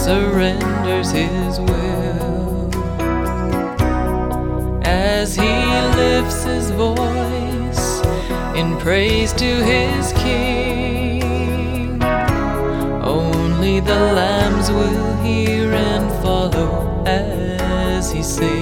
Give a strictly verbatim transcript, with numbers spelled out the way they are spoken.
surrenders his will. As he lifts his voice in praise to his King, only the lambs will hear